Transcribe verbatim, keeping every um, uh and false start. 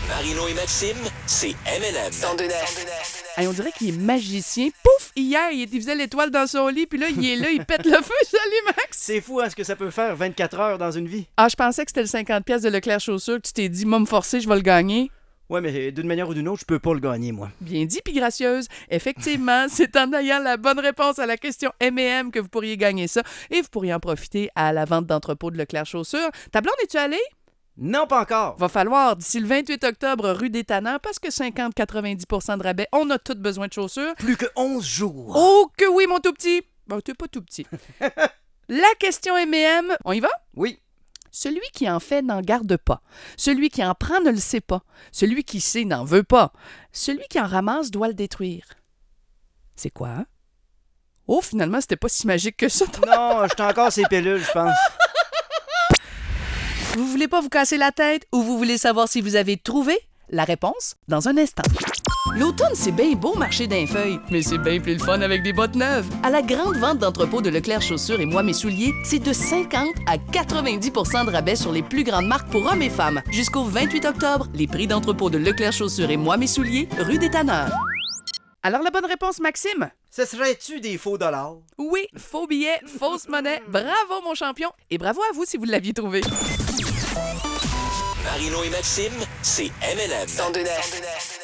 Marino et Maxime, c'est M L M. cent deux neuf. Hey, on dirait qu'il est magicien. Pouf! Hier, il faisait l'étoile dans son lit, puis là, il est là, il pète le feu. Salut, Max! C'est fou, hein, ce que ça peut faire vingt-quatre heures dans une vie. Ah, je pensais que c'était le cinquante pièces de Leclerc Chaussures que tu t'es dit, moi, me forcer, je vais le gagner. Ouais, mais d'une manière ou d'une autre, je peux pas le gagner, moi. Bien dit, puis gracieuse. Effectivement, c'est en ayant la bonne réponse à la question M et M que vous pourriez gagner ça. Et vous pourriez en profiter à la vente d'entrepôt de Leclerc Chaussures. Ta blonde, es-tu allée? Non, pas encore. Va falloir, d'ici le vingt-huit octobre, rue des Tannants, parce que cinquante à quatre-vingt-dix pour cent de rabais, on a tous besoin de chaussures. Plus que onze jours. Oh que oui, mon tout petit! Ben, t'es pas tout petit. La question M et M, on y va? Oui. Celui qui en fait n'en garde pas. Celui qui en prend ne le sait pas. Celui qui sait n'en veut pas. Celui qui en ramasse doit le détruire. C'est quoi, hein? Oh, finalement, c'était pas si magique que ça. Non, j'étais encore ces pilules, je pense. Vous voulez pas vous casser la tête ou vous voulez savoir si vous avez trouvé? La réponse, dans un instant. L'automne, c'est bien beau marcher d'un feuille, mais c'est bien plus le fun avec des bottes neuves. À la grande vente d'entrepôt de Leclerc Chaussures et Moi Mes Souliers, c'est de cinquante à quatre-vingt-dix pour cent de rabais sur les plus grandes marques pour hommes et femmes. Jusqu'au vingt-huit octobre, les prix d'entrepôt de Leclerc Chaussures et Moi Mes Souliers, rue des Tanneurs. Alors, la bonne réponse, Maxime? Ce serait-tu des faux dollars? Oui, faux billets, fausse monnaie. Bravo, mon champion. Et bravo à vous si vous l'aviez trouvé. Marino et Maxime, c'est M L M. cent deux neuf.